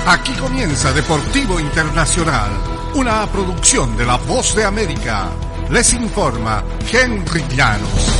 Aquí comienza Deportivo Internacional, una producción de La Voz de América. Les informa Henry Llanos.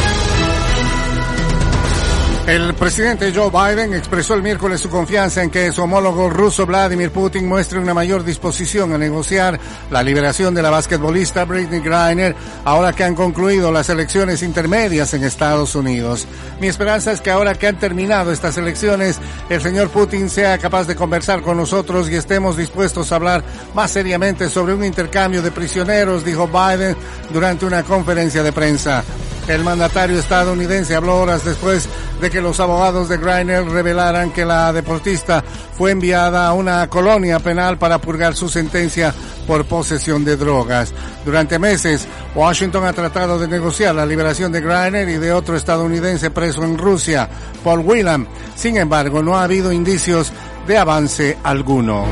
El presidente Joe Biden expresó el miércoles su confianza en que su homólogo ruso Vladimir Putin muestre una mayor disposición a negociar la liberación de la basquetbolista Brittney Griner ahora que han concluido las elecciones intermedias en Estados Unidos. Mi esperanza es que ahora que han terminado estas elecciones, el señor Putin sea capaz de conversar con nosotros y estemos dispuestos a hablar más seriamente sobre un intercambio de prisioneros, dijo Biden durante una conferencia de prensa. El mandatario estadounidense habló horas después de que los abogados de Griner revelaran que la deportista fue enviada a una colonia penal para purgar su sentencia por posesión de drogas. Durante meses, Washington ha tratado de negociar la liberación de Griner y de otro estadounidense preso en Rusia, Paul Whelan. Sin embargo, no ha habido indicios de avance alguno.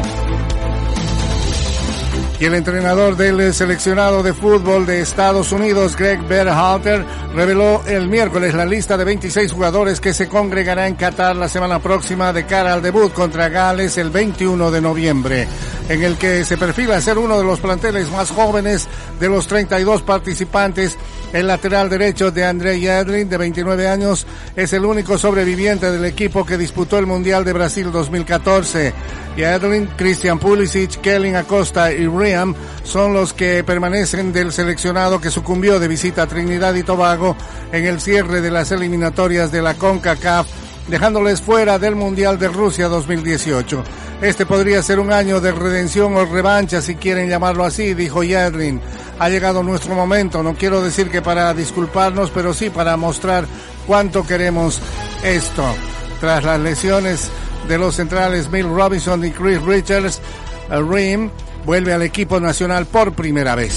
Y el entrenador del seleccionado de fútbol de Estados Unidos, Greg Berhalter, reveló el miércoles la lista de 26 jugadores que se congregará en Qatar la semana próxima de cara al debut contra Gales el 21 de noviembre, en el que se perfila ser uno de los planteles más jóvenes de los 32 participantes. El lateral derecho de André Yedlin, de 29 años, es el único sobreviviente del equipo que disputó el Mundial de Brasil 2014. Yedlin, Christian Pulisic, Kellen Acosta y Riam son los que permanecen del seleccionado que sucumbió de visita a Trinidad y Tobago en el cierre de las eliminatorias de la CONCACAF, dejándoles fuera del Mundial de Rusia 2018. Este podría ser un año de redención o revancha, si quieren llamarlo así, dijo Yedlin. Ha llegado nuestro momento, no quiero decir que para disculparnos, pero sí para mostrar cuánto queremos esto. Tras las lesiones de los centrales Bill Robinson y Chris Richards, Ream vuelve al equipo nacional por primera vez.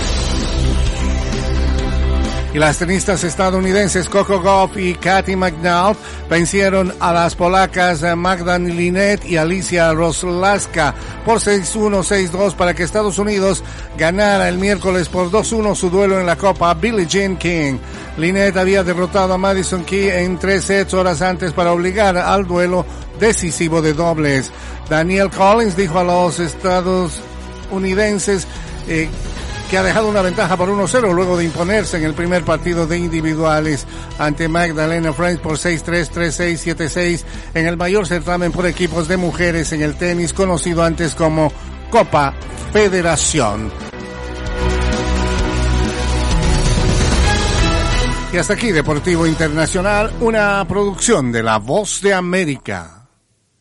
Y las tenistas estadounidenses Coco Gauff y Caty McDowell vencieron a las polacas Magdalena Linette y Alicia Roslaska por 6-1, 6-2 para que Estados Unidos ganara el miércoles por 2-1 su duelo en la Copa Billie Jean King. Linette había derrotado a Madison Key en 3 sets horas antes para obligar al duelo decisivo de dobles. Danielle Collins dijo a los estadounidenses que ha dejado una ventaja por 1-0 luego de imponerse en el primer partido de individuales ante Magdalena French por 6-3, 3-6, 7-6 en el mayor certamen por equipos de mujeres en el tenis, conocido antes como Copa Federación. Y hasta aquí Deportivo Internacional, una producción de La Voz de América.